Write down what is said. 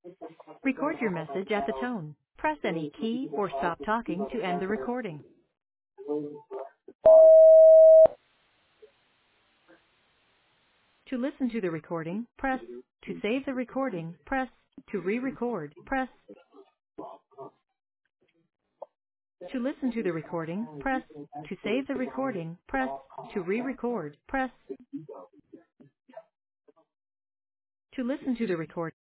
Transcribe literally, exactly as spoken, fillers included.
Record your message at the tone. Press any key or stop talking to end the recording. To listen to the recording, press. To save the recording, press. To re-record, press. To listen to the recording, press. To save the recording, press. To re-record, press. To listen to the recording.